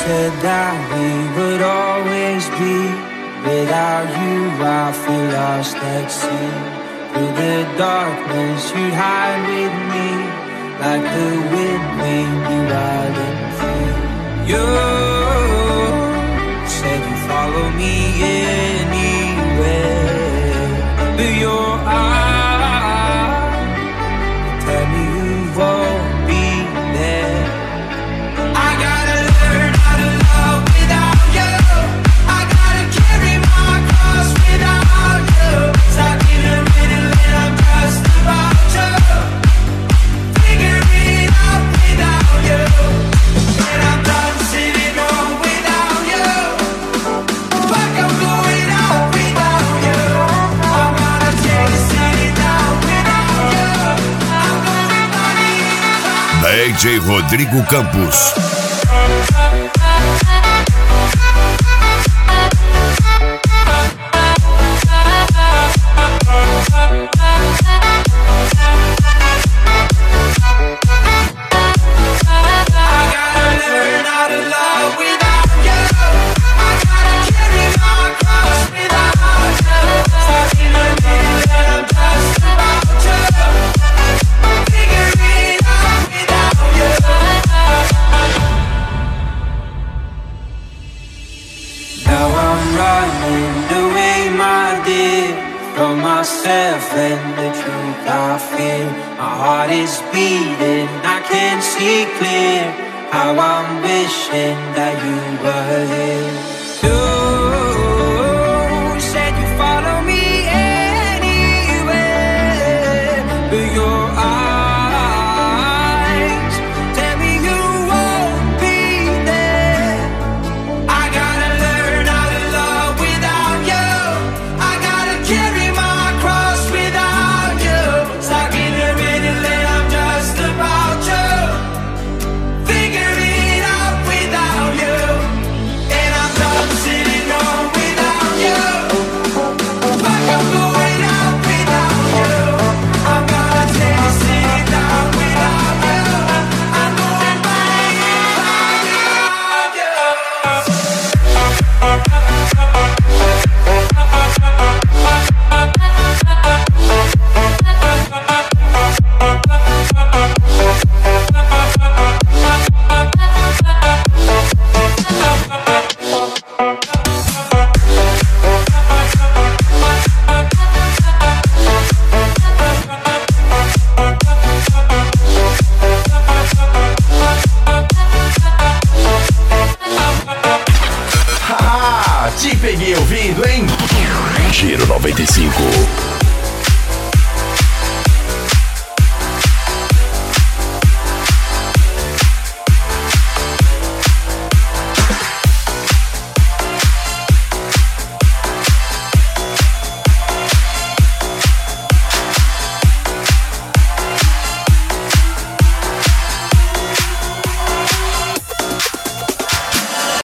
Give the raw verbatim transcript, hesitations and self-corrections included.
said that we would always be. Without you I feel lost at sea. Through the darkness you'd hide with me. Like the wind we'd be wild and free. You said you'd follow me anywhere. But your eyes tell me you won't be there. I gotta learn how to love without you. I gotta carry my cross without you. Stuck in a middle and I'm just about to figure it out without you. And I'm done sitting home without you. Fuck, I'm going out without you. I'm gonna take a city down without you. I'm going money. D J Rodrigo Campos. And the truth I feel, my heart is beating, I can't see clear. How I'm wishing that you were here. You said you follow me anywhere, but your eyes tell me you won't be there. I gotta learn how to love without you. I gotta carry Giro noventa e cinco.